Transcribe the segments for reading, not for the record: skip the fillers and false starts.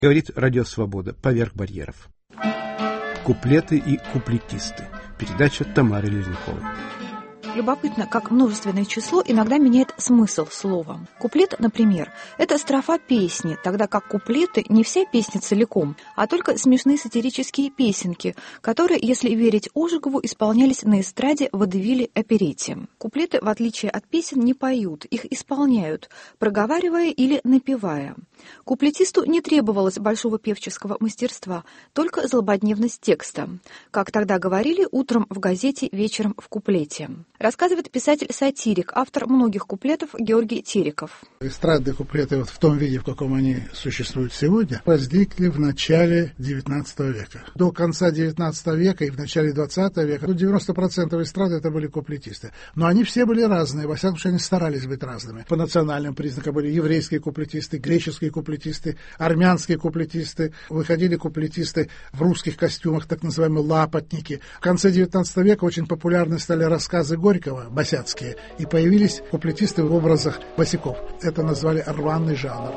Говорит Радио Свобода. Поверх барьеров. Куплеты и куплетисты. Передача Тамары Лежниковой. Любопытно, как множественное число иногда меняет смысл слова. Куплет, например, это строфа песни, тогда как куплеты не вся песня целиком, а только смешные сатирические песенки, которые, если верить Ожегову, исполнялись на эстраде, водевиле, оперете. Куплеты, в отличие от песен, не поют, их исполняют, проговаривая или напевая. Куплетисту не требовалось большого певческого мастерства, только злободневность текста. Как тогда говорили, утром в газете, вечером в куплете. Рассказывает писатель-сатирик, автор многих куплетов Георгий Тереков. Эстрадные куплеты вот в том виде, в каком они существуют сегодня, возникли в начале XIX века. До конца XIX века и в начале XX века 90% эстрады это были куплетисты. Но они все были разные, во всяком случае они старались быть разными. По национальным признакам были еврейские куплетисты, греческие куплетисты, армянские куплетисты, выходили куплетисты в русских костюмах, так называемые лапотники. В конце XIX века очень популярны стали рассказы Горького, босяцкие, и появились куплетисты в образах босяков. Это назвали рваный жанр.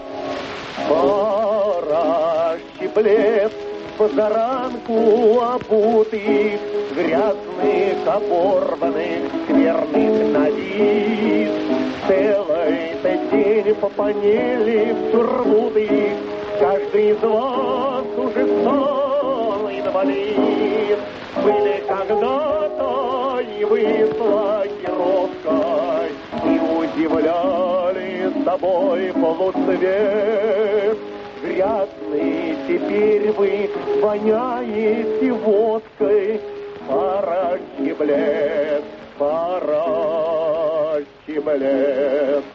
Пора щеплет позаранку обутых, грязных, оборванных, скверных на вид. Целый-то день по панели втурнутых, каждый из вас уже стал инвалид. Были когда-то и вы лакировкой, и удивляли собой полуцвет. Грязный теперь вы воняете водкой, пора щеблет, пора щеблет.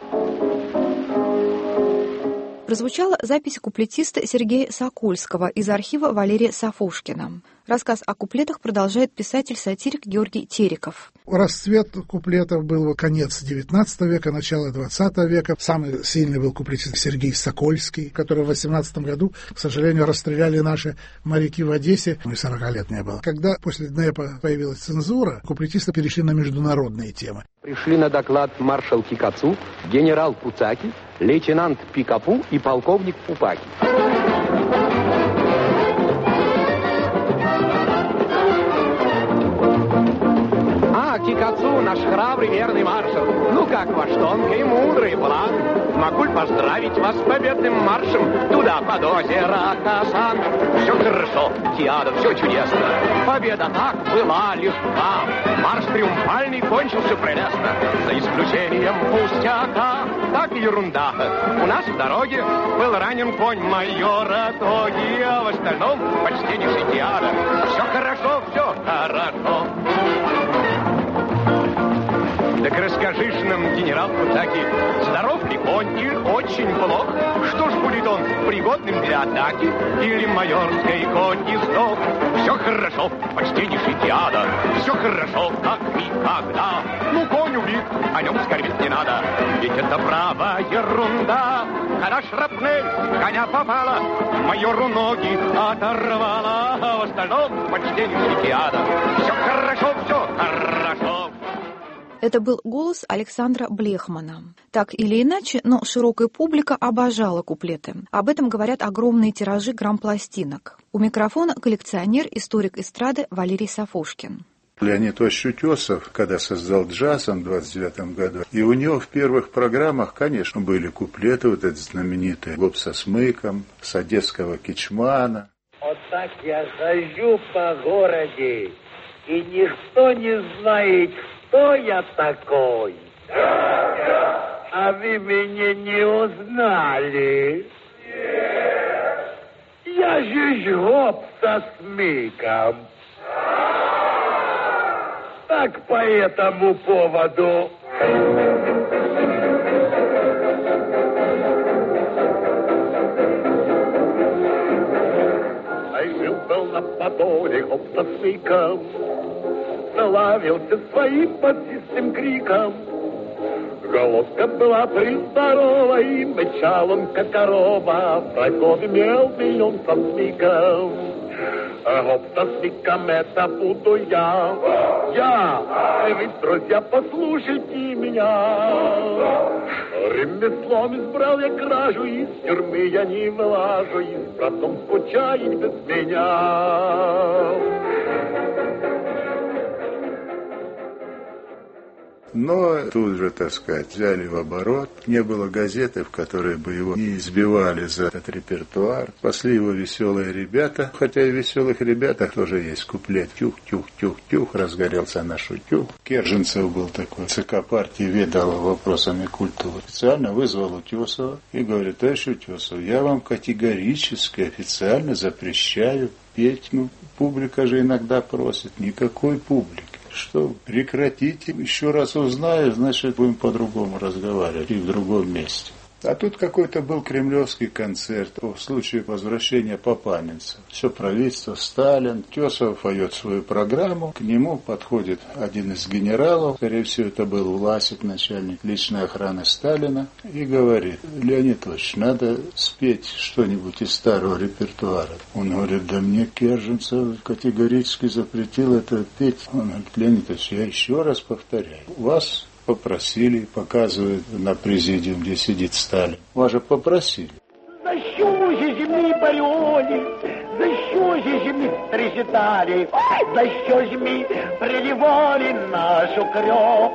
Прозвучала запись куплетиста Сергея Сокольского из архива Валерия Сафошкина. Рассказ о куплетах продолжает писатель-сатирик Георгий Тереков. Расцвет куплетов был конец XIX века, начало XX века. Самый сильный был куплетист Сергей Сокольский, который в 18 году, к сожалению, расстреляли наши моряки в Одессе. Ему 40 лет не было. Когда после НЭПа появилась цензура, куплетисты перешли на международные темы. Пришли на доклад маршал Кикацу, генерал Куцаки, лейтенант Пикапу и полковник Пупаки. Кикацу, наш храбрый верный маршал. Ну как ваш тонкий и мудрый план? Могу ли поздравить вас с победным маршем туда, под озеро Касан? Все хорошо, Тиада, все чудесно. Победа так была легка. Марш триумфальный кончился прелестно. За исключением пустяка. Так и ерунда. У нас в дороге был ранен конь майора Тоги, а в остальном почтеннейший Тиада. Все хорошо, все хорошо. Так расскажи ж нам, генерал Куцаки, здоров ли конь или очень плох? Что ж, будет он пригодным для атаки? Или майорской конь издох? Все хорошо, почтеннейший Тиада, все хорошо, как никогда. Ну, конь убит, о нем скорбеть не надо, ведь это право ерунда. Когда шрапнель коня попала, майору ноги оторвала, а в остальном почтеннейший Тиада. Все хорошо, все хорошо. Это был голос Александра Блехмана. Так или иначе, но широкая публика обожала куплеты. Об этом говорят огромные тиражи грампластинок. У микрофона коллекционер, историк эстрады Валерий Сафошкин. Леонид Утесов, когда создал джаз в 29 году, и у него в первых программах, конечно, были куплеты, вот этот знаменитый «Гоп со смыком», с одесского Кичмана. Вот так я хожу по городе, и никто не знает, кто я такой? А вы меня не узнали? Нет. Я же гоп со смыком. Так по этому поводу. А жил-был на Подоле гоп со смыком. Славился своим подзистым криком. Головка была прездорова, и мычал он, как корова. Проход имел бельон со смиком. Гоп со смиком это буду я. Я! Вы, друзья, послушайте меня. Ремеслом избрал я кражу, из тюрьмы я не вылажу, и с братом скучает без меня. Но тут же, так сказать, взяли в оборот. Не было газеты, в которой бы его не избивали за этот репертуар. Пошли его веселые ребята. Хотя и в веселых ребятах тоже есть куплет. Тюх-тюх-тюх-тюх, разгорелся наш утюг. Керженцев был такой. ЦК партии ведал вопросами культуры. Официально вызвал Утесова и говорит: товарищ Утесов, я вам категорически официально запрещаю петь. Ну, публика же иногда просит. Никакой публики. Что, прекратите, еще раз узнаю, значит, будем по-другому разговаривать и в другом месте. А тут какой-то был кремлевский концерт в случае возвращения Папанинца. Все правительство, Сталин, Утесов поет свою программу, к нему подходит один из генералов, скорее всего, это был Власик, начальник личной охраны Сталина, и говорит: Леонид Ильич, надо спеть что-нибудь из старого репертуара. Он говорит: да мне Керженцев категорически запретил это петь. Он говорит: Леонид Ильич, я еще раз повторяю, вас попросили, показывают на президиум, где сидит Сталин. Вас же попросили. За що же ми боролись, за що же ми трепетали, за що же мы приливали нашу кровь.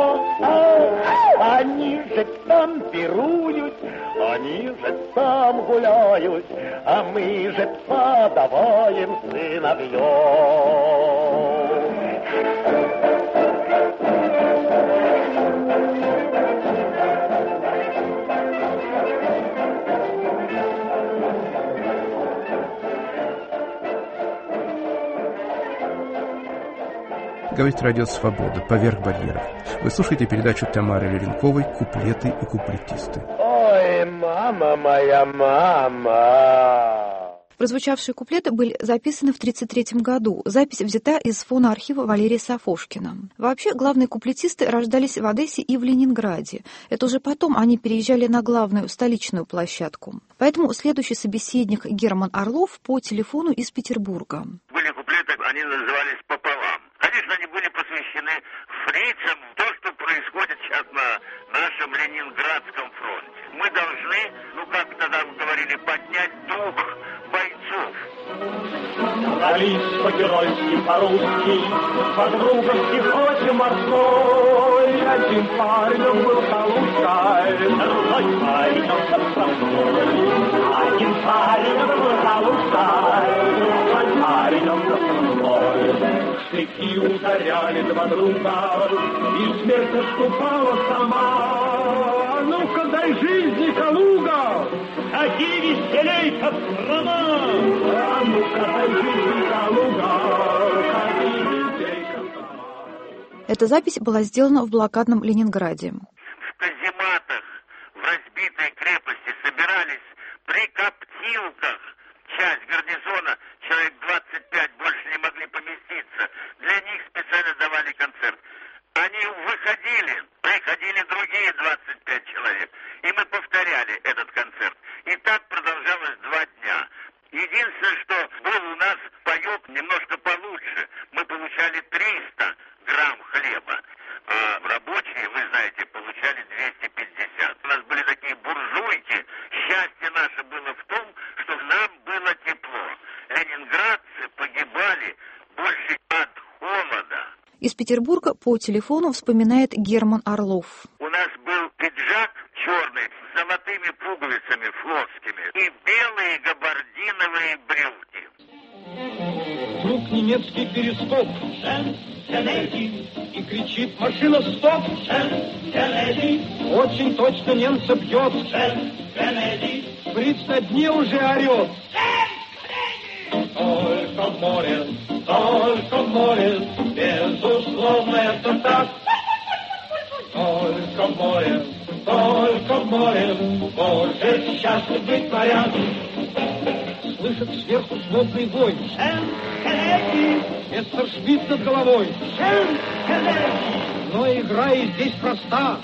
Они же там пируют, они же там гуляют, а мы же подаваем сыновьев. Говорит радио «Свобода», «Поверх барьеров». Вы слушаете передачу Тамары Леренковой «Куплеты и куплетисты». Ой, мама моя, мама! Прозвучавшие куплеты были записаны в 1933 году. Запись взята из фоноархива Валерия Сафошкина. Вообще, главные куплетисты рождались в Одессе и в Ленинграде. Это уже потом они переезжали на главную столичную площадку. Поэтому следующий собеседник Герман Орлов по телефону из Петербурга. Были куплеты, они назывались «Пополам». Конечно, они были посвящены фрицам, то, что происходит сейчас на нашем Ленинградском фронте. Мы должны, как тогда говорили, поднять дух бойцов. Дрались по-геройски, по-русски, подруга в пехоте морской. Один парень был Калужской, другой парень Костромской. Один парень был Калужской, другой парень Костромской. Штыки ударяли два друга, и смерть наступала сама. Ну-ка, дай жизни, Калуга! Ходи веселей, Кострома! А ну-ка, дай жизни, Калуга! Ходи веселей, Кострома! Эта запись была сделана в блокадном Ленинграде. В казематах, в разбитой крепости собирались при коптилках. Часть гарнизона, человек 25, больше не могли поместиться. Для них специально давали концерт. Они выходили, приходили другие 25 человек, и мы повторяли этот концерт. И так продолжалось 2 дня. Единственное, что был у нас паёк немножко получше. Мы получали 300 грамм хлеба, а рабочие, вы знаете, получали 250. У нас были такие буржуйки. Счастье наше было в том, что нам было тепло. Ленинградцы погибали больше от холода. Из Петербурга по телефону вспоминает Герман Орлов. У нас был пиджак черный с золотыми пуговицами флотскими и белые габардиновые брюки. Вдруг немецкий перископ и кричит: машина, стоп! Очень точно немца бьет. Фриц на дне уже орет. Только в море, безусловно, это так. Только в море, может счастлив быть моряк. Слышит сверху злобный вой. Мессершмитт над головой. Но игра и здесь проста.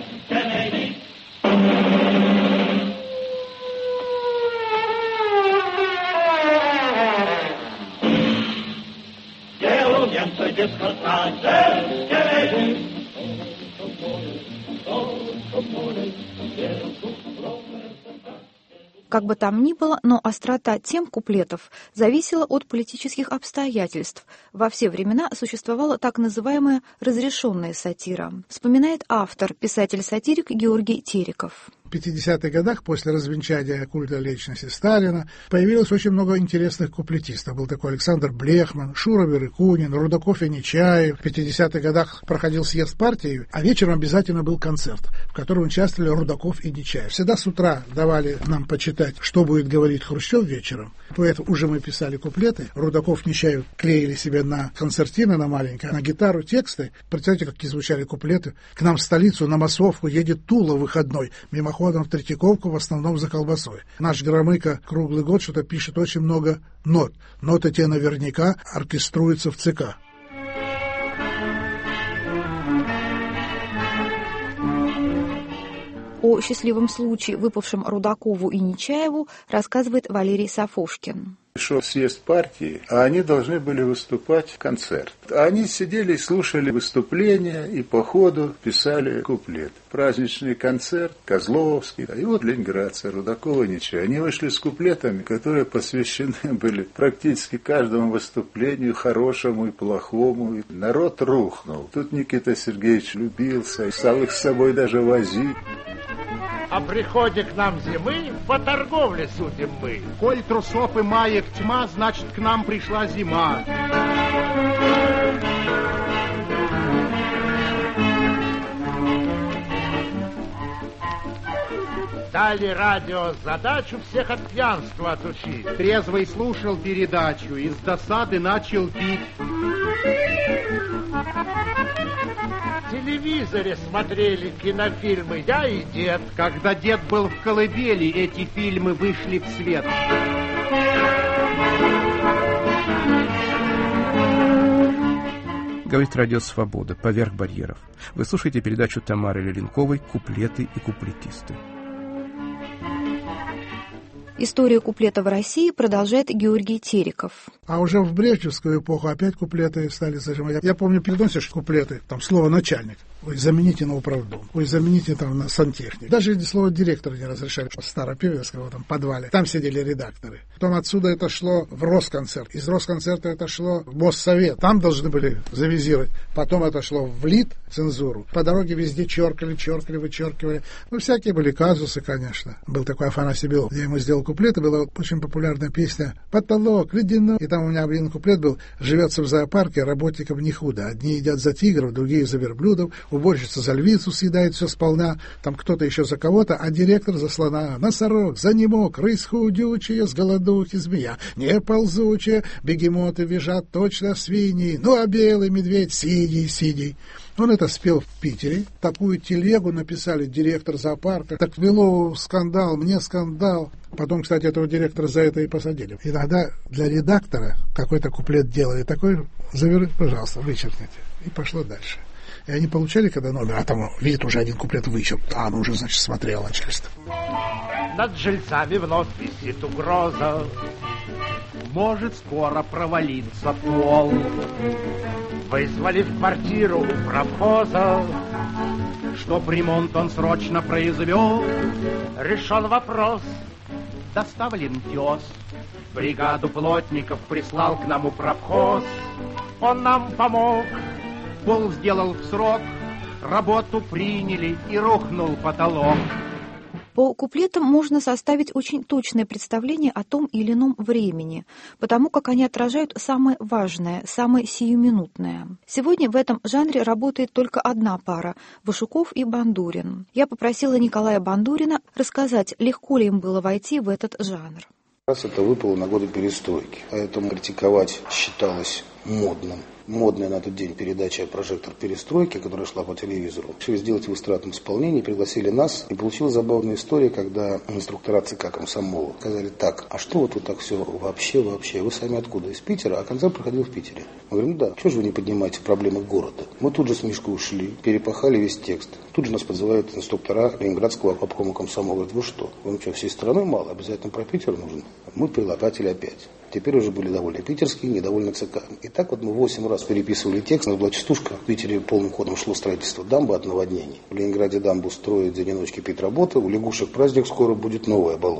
Делал немца без хвоста. Только в море, Как бы там ни было, но острота тем куплетов зависела от политических обстоятельств. Во все времена существовала так называемая разрешенная сатира. Вспоминает автор, писатель-сатирик Георгий Тереков. В 50-х годах, после развенчания культа личности Сталина, появилось очень много интересных куплетистов. Был такой Александр Блехман, Шура Верыкунин, Рудаков и Нечаев. В 50-х годах проходил съезд партии, а вечером обязательно был концерт, в котором участвовали Рудаков и Нечаев. Всегда с утра давали нам почитать, что будет говорить Хрущев вечером. Поэтому уже мы писали куплеты. Рудаков, Нечаев клеили себе на концертины, на маленькое, на гитару тексты. Представляете, какие звучали куплеты. К нам в столицу на массовку едет Тула выходной, мимоходом в Третьяковку, в основном за колбасой. Наш Громыко круглый год что-то пишет очень много нот. Ноты те наверняка оркеструются в ЦК. О счастливом случае, выпавшем Рудакову и Нечаеву, рассказывает Валерий Сафошкин. Шел съезд партии, а они должны были выступать в концерт. Они сидели и слушали выступления и по ходу писали куплет. Праздничный концерт, Козловский, и вот ленинградцы, Рудакова и Нечаева. Они вышли с куплетами, которые посвящены были практически каждому выступлению, хорошему и плохому. И народ рухнул. Тут Никита Сергеевич любился, стал их с собой даже возить. О приходе к нам зимы по торговле судим мы. Коль трусов и маек тьма, значит, к нам пришла зима. Дали радио задачу всех от пьянства отучить. Трезвый слушал передачу и с досады начал пить. В телевизоре смотрели кинофильмы «Я и дед». Когда дед был в колыбели, эти фильмы вышли в свет. Говорит Радио Свобода, «Поверх барьеров». Вы слушаете передачу Тамары Леленковой «Куплеты и куплетисты». Историю куплета в России продолжает Георгий Тереков. А уже в брежневскую эпоху опять куплеты стали зажимать. Я помню, переносишь куплеты, там слово «начальник». Ой, замените на управдом. Ой, замените там на сантехник. Даже слово «директор» не разрешали. В Старопиверского там подвале. Там сидели редакторы. Потом отсюда это шло в Росконцерт. Из Росконцерта это шло в Моссовет. Там должны были завизировать. Потом это шло в ЛИТ, цензуру. По дороге везде черкали, вычеркивали. Ну, всякие были казусы, конечно. Был такой Афанасий Белов. Я ему сделал куплет. Была очень популярная песня «Потолок ледяной». И там у меня один куплет был: «Живется в зоопарке, работникам не худо. Одни едят за тигров, другие за верблюдов. Уборщица за львицу съедает все сполна, там кто-то еще за кого-то, а директор за слона. Носорог, за немок, рысь худючая, с голодухи змея, не ползучая, бегемоты визжат точно свиньи, ну а белый медведь сидий». Он это спел в Питере. Такую телегу написали директор зоопарка. Так вело скандал, мне скандал. Потом, кстати, этого директора за это и посадили. Иногда для редактора какой-то куплет делали, такой, пожалуйста, вычеркните. И пошло дальше. И они получали, когда номер, а там, видит, уже один куплет вычеркнут. А, ну уже, значит, смотрел начальство. Над жильцами вновь висит угроза. Может скоро провалиться пол. Вызвали в квартиру у правхоза, Чтоб ремонт он срочно произвел. решен вопрос. Доставлен тез. Бригаду плотников прислал к нам управхоз. Он нам помог. Пол сделал в срок. Работу приняли и рухнул потолок. По куплетам можно составить очень точное представление о том или ином времени, потому как они отражают самое важное, самое сиюминутное. Сегодня в этом жанре работает только одна пара – Вашуков и Бандурин. Я попросила Николая Бандурина рассказать, легко ли им было войти в этот жанр. Раз это выпало на годы перестройки, поэтому критиковать считалось модным. Модная на тот день передача «Прожектор перестройки», которая шла по телевизору. Все сделать в эстрадном исполнении, пригласили нас. И получилась забавная история, когда инструктора ЦК комсомола сказали: так, а что вот так все вообще, вы сами откуда? Из Питера? А концерт проходил в Питере. Мы говорим: да, что же вы не поднимаете проблемы города? Мы тут же с Мишкой ушли, перепахали весь текст. Тут же нас подзывают инструктора Ленинградского обкома комсомола. Говорят: вы что, вам что, всей страны мало? Обязательно про Питер нужен? Мы прилопатили опять. Теперь уже были довольны питерские, недовольны ЦК. И так вот мы 8 раз переписывали текст. У нас была частушка. В Питере полным ходом шло строительство дамбы от наводнений. В Ленинграде дамбу строят за одиночки пить работы. У лягушек праздник, скоро будет новое болото.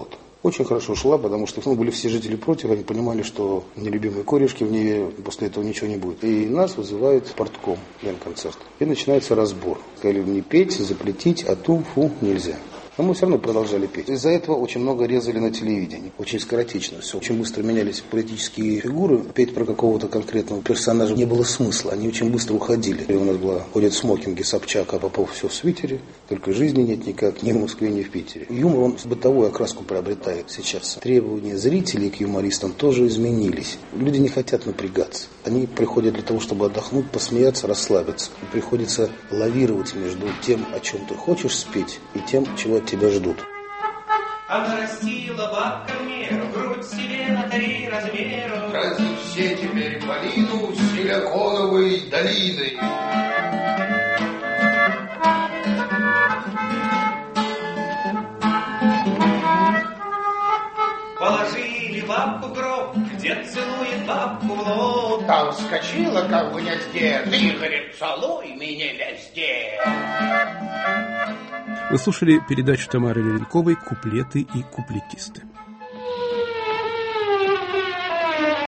Очень хорошо шла, потому что были все жители против, они понимали, что нелюбимые корешки в Неве, после этого ничего не будет. И нас вызывают в портком генконцерт. И начинается разбор. Сказали, не петь, запретить, а фу, нельзя. Но мы все равно продолжали петь. Из-за этого очень много резали на телевидении. Очень скоротечно все. Очень быстро менялись политические фигуры. Петь про какого-то конкретного персонажа не было смысла. Они очень быстро уходили. И у нас ходят смокинги Собчак, а Попов все в свитере. Только жизни нет никак ни в Москве, ни в Питере. Юмор, он бытовую окраску приобретает сейчас. Требования зрителей к юмористам тоже изменились. Люди не хотят напрягаться. Они приходят для того, чтобы отдохнуть, посмеяться, расслабиться. И приходится лавировать между тем, о чем ты хочешь спеть, и тем, чего от тебя ждут. Она растила бабка меру, грудь себе на 3 размера. Разве все теперь в малину Силиконовой долины? Положили бабку в гроб, дед целует бабку в лоб. Там вскочила, как в гнезде, ты, говорит, целуй меня везде. Вы слушали передачу Тамары Левенковой «Куплеты и куплетисты».